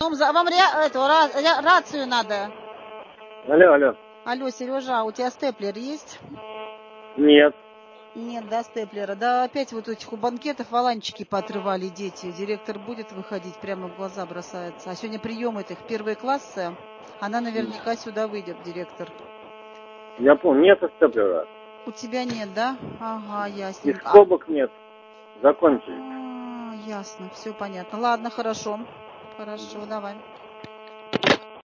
Вам рацию надо. Алло, алло. Алло, Сережа, а у тебя степлер есть? Нет. Нет, да, степлера. Да, опять вот этих у банкетов валанчики поотрывали дети. Директор будет выходить, прямо в глаза бросается. А сегодня прием этих первые классы. Она наверняка сюда выйдет, директор. Я понял, нет степлера. У тебя нет, да? Ага, И ясненько. скобок нет. Закончили. Ясно, все понятно. Ладно, хорошо. Хорошо, давай.